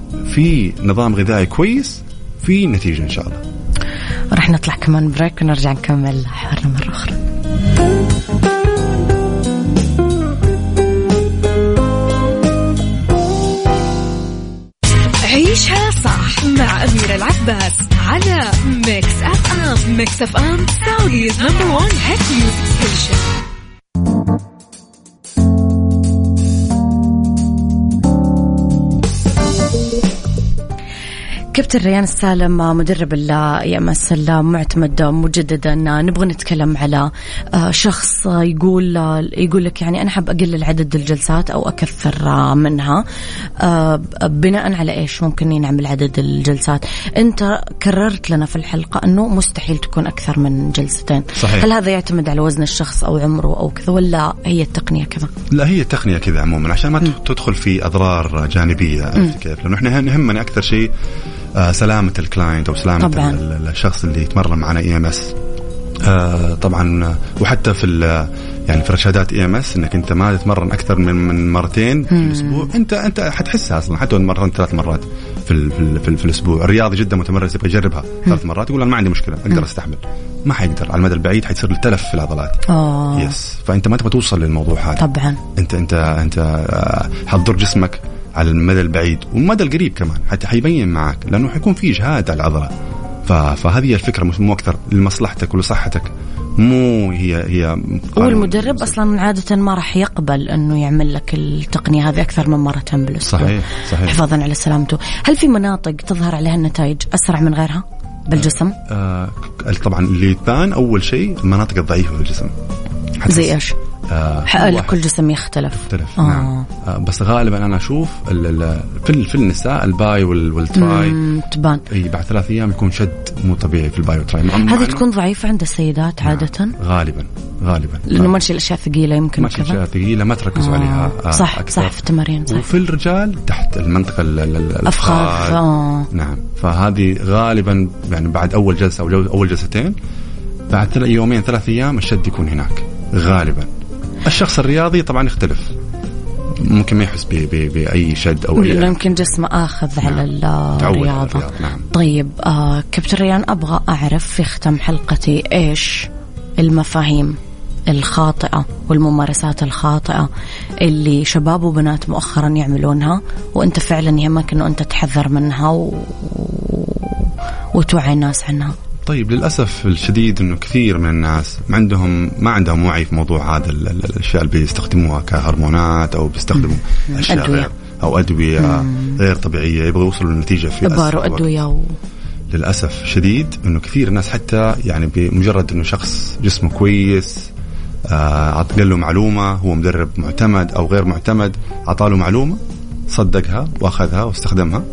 في نظام غذائي كويس، في نتيجة إن شاء الله. رح نطلع كمان بريك ونرجع نكمل حوارنا مرة أخرى. عيشها صح مع أميرة العباس على ميكس أف أم. ميكس أف أم سعوديز نمبر وان هيت ميوزك ستيشن. كابتن ريان السالم مدرب الإي إم إس المعتمد مجددا، نبغى نتكلم على شخص يقول يقول لك يعني أنا حاب أقلل عدد الجلسات أو أكثر منها، بناء على إيش ممكن نعمل عدد الجلسات؟ أنت كررت لنا في الحلقة أنه مستحيل تكون أكثر من جلستين. صحيح. هل هذا يعتمد على وزن الشخص أو عمره أو كذا، ولا هي التقنية كذا؟ لا هي التقنية كذا عموما عشان ما م. تدخل في أضرار جانبية. كيف؟ لأنه إحنا نهمنا أكثر شيء آه سلامة الكلاينت أو سلامة الشخص اللي يتمرن معنا إي إم إس. آه طبعا وحتى في يعني في رشادات اي ام اس انك انت ما تتمرن اكثر من من مرتين في الاسبوع، انت انت حتحسها اصلا حتى مرتين ثلاث مرات في ال في, ال في, ال في الاسبوع. الرياضي جدا متمرس يبغى يجربها ثلاث مرات يقول انا ما عندي مشكله اقدر استحمل، ما حيقدر على المدى البعيد حيصير له تلف في العضلات. أوه. يس، فانت ما تبغى توصل للموضوع هذا طبعا. انت انت انت حتضر جسمك على المدى البعيد والمدى القريب كمان، حتى حيبين معك لانه حيكون في اجهاد على العضله. فهذه الفكره مو اكثر لمصلحتك ولصحتك، مو هي هي والمدرب اصلا عاده ما راح يقبل انه يعمل لك التقنيه هذه اكثر من مره بالاسبوع. صحيح صحيح. حفاظا على سلامته. هل في مناطق تظهر عليها النتائج اسرع من غيرها بالجسم؟ آه طبعا اللي تبان اول شيء المناطق الضعيفه في الجسم. زي ايش؟ آه كل جسم يختلف. يختلف. آه. نعم. آه بس غالبا انا اشوف في في النساء الباي والتراي تبان اي بعد ثلاث ايام يكون شد مو طبيعي في الباي والتراي. هذه تكون ضعيفه عند السيدات عاده. نعم. غالبا غالبا لانه ما نشيل اشياء ثقيله يمكن ما نشيل اشياء ثقيله ما تركزوا آه. عليها. آه. صح أكثر. صح في التمارين. صح. وفي الرجال تحت المنطقه الافخاذ. آه. نعم. فهذه غالبا يعني بعد اول جلسه او اول جلستين بعد ثلاث يومين ثلاث ايام الشد يكون هناك غالبا. الشخص الرياضي طبعا يختلف، ممكن ما يحس بأي شد أو أي يمكن جسمه آخذ. نعم. على الرياضة. نعم. طيب آه كابتن ريان، أبغى أعرف في ختم حلقتي إيش المفاهيم الخاطئة والممارسات الخاطئة اللي شباب وبنات مؤخرا يعملونها وأنت فعلا يهمك أنه أنت تحذر منها و... وتوعي الناس عنها؟ طيب للأسف الشديد إنه كثير من الناس ما عندهم ما عندهم وعي في موضوع هذا الأشياء اللي بيستخدموها كهرمونات أو بيستخدموا أشياء أدوية. غير أو أدوية مم. غير طبيعية يبغوا يوصلوا للنتيجة في إبار وأدوية و... للأسف شديد إنه كثير ناس حتى يعني بمجرد إنه شخص جسمه كويس عطى له معلومة، هو مدرب معتمد أو غير معتمد عطاله معلومة صدقها وأخذها واستخدمها،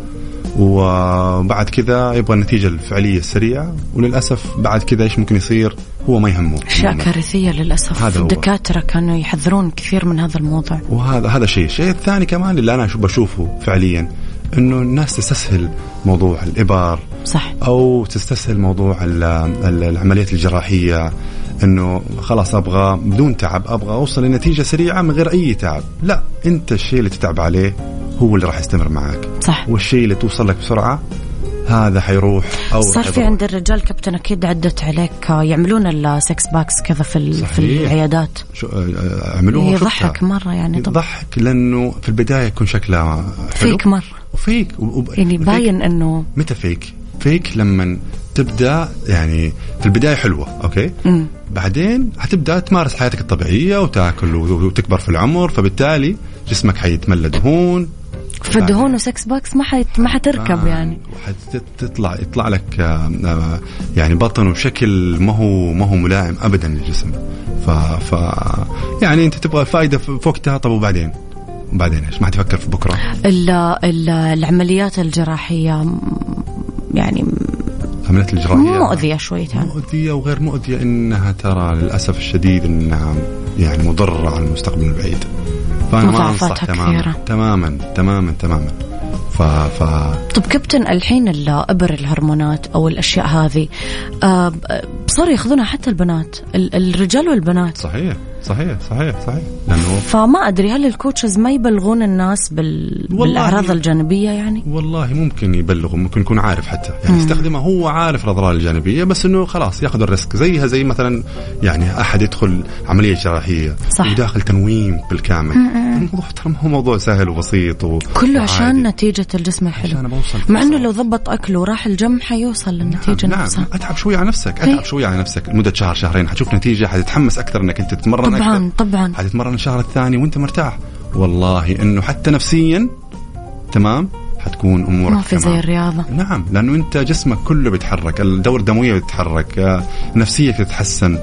وبعد كذا يبغى النتيجة الفعلية السريعة، وللأسف بعد كذا إيش ممكن يصير هو ما يهمه. أشياء كارثية للأسف. الدكاترة كانوا يحذرون كثير من هذا الموضوع. وهذا هذا شيء. الشيء الثاني كمان اللي أنا بشوفه فعليا إنه الناس تستسهل موضوع الإبار. صح. أو تستسهل موضوع العمليات الجراحية، إنه خلاص أبغى بدون تعب أبغى أوصل لنتيجة سريعة من غير أي تعب. لا، أنت الشيء اللي تتعب عليه هو اللي راح يستمر معك. صح. والشيء اللي توصل لك بسرعة هذا حيروح. أو صار في عند الرجال كابتن أكيد عدت عليك يعملون السكس باكس كذا في في العيادات. شو عملوه؟ يضحك مرة يعني. يضحك لأنه في البداية يكون شكلها فيك مرة. وفيك وب... يعني باين إنه متى فيك؟ فيك لما تبدأ يعني في البداية حلوة أوكي. م. بعدين هتبدأ تمارس حياتك الطبيعية وتأكل وتكبر في العمر، فبالتالي جسمك حيتملى دهون. فالدهون وسكس باكس ما حيت ما حتركب آه. يعني وحتطلع يطلع لك آه يعني بطن وشكل ما هو ما هو ملائم أبدا للجسم. ف ف يعني أنت تبغى الفائدة في وقتها. طب وبعدين وبعدين إيش؟ ما حتفكر في بكرة. ال ال العمليات الجراحية يعني العمليات الجراحية مؤذية شوية، مؤذية وغير مؤذية، إنها ترى للأسف الشديد إنها يعني مضرة على المستقبل البعيد. فأنا ما أنصح تماما تماما تماما تماما. ف ف طب كابتن الحين الإبر الهرمونات أو الأشياء هذه آه صاروا يأخذونها حتى البنات، الرجال والبنات. صحيح صحيح صحيح صحيح. لأنه فما أدري هل الكوتشز ما يبلغون الناس بال... بالأعراض الجانبية يعني؟ والله ممكن يبلغوا، ممكن يكون عارف حتى يعني يستخدمها هو عارف الأضرار الجانبية، بس إنه خلاص يأخذ الريسك. زيها زي مثلا يعني أحد يدخل عملية جراحية وداخل تنويم بالكامل. الموضوع ترى هو موضوع سهل وبسيط و... كله عشان نتيجة الجسم الحلو، مع إنه لو ضبط أكله وراح الجيم حيوصل للنتيجة. نعم. نفسها. نعم. أتعب شوي على نفسك، أتعب شوي على نفسك لمدة شهر شهرين حتشوف نتيجة، حتتحمس أكثر إنك أنت تتمرن طبعا أكثر. طبعا حتتمرن الشهر الثاني وانت مرتاح. والله انه حتى نفسيا تمام حتكون امورك ما في زي الرياضه. نعم، لانه انت جسمك كله بيتحرك، الدورة الدمويه بتتحرك، نفسيتك تتحسن.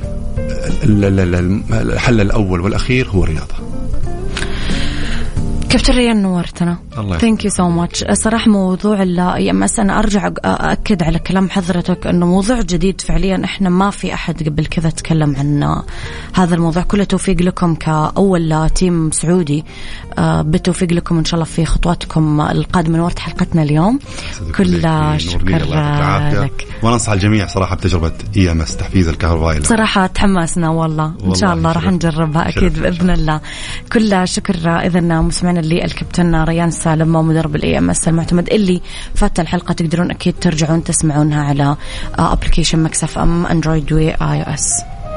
الحل الاول والاخير هو الرياضه. كابتن ريان نورتنا. ثانك يو سو ماتش. صراحة موضوع الاي ام اس انا ارجع اكد على كلام حضرتك انه موضوع جديد فعليا، احنا ما في احد قبل كذا تكلم عن هذا الموضوع. كل توفيق لكم كاول تيم سعودي، بالتوفيق لكم ان شاء الله في خطواتكم القادمة. نورت حلقتنا اليوم، كل شكر لك. وننصح الجميع صراحة بتجربة اي ام اس تحفيز الكهربائي. صراحة تحمسنا والله، ان شاء الله راح نجربها اكيد باذن الله. كل شكر اذا مسمعنا اللي الكابتن ريان سالم مدرب الاي ام اس المعتمد. اللي فات الحلقة تقدرون اكيد ترجعون تسمعونها على ابلكيشن مكس اف ام اندرويد و اي او اس.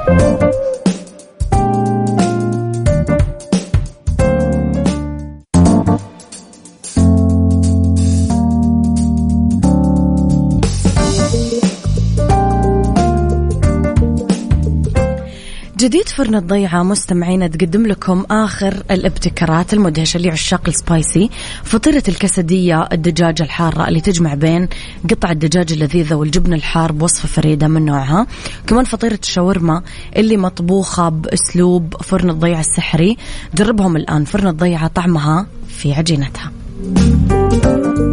جديد فرن الضيعة مستمعين تقدم لكم آخر الابتكارات المدهشة لعشاق السبايسي. فطيرة الكسدية الدجاج الحارة اللي تجمع بين قطع الدجاج اللذيذة والجبن الحار بوصفة فريدة من نوعها. كمان فطيرة الشاورما اللي مطبوخة بأسلوب فرن الضيعة السحري. جربهم الآن، فرن الضيعة طعمها في عجينتها.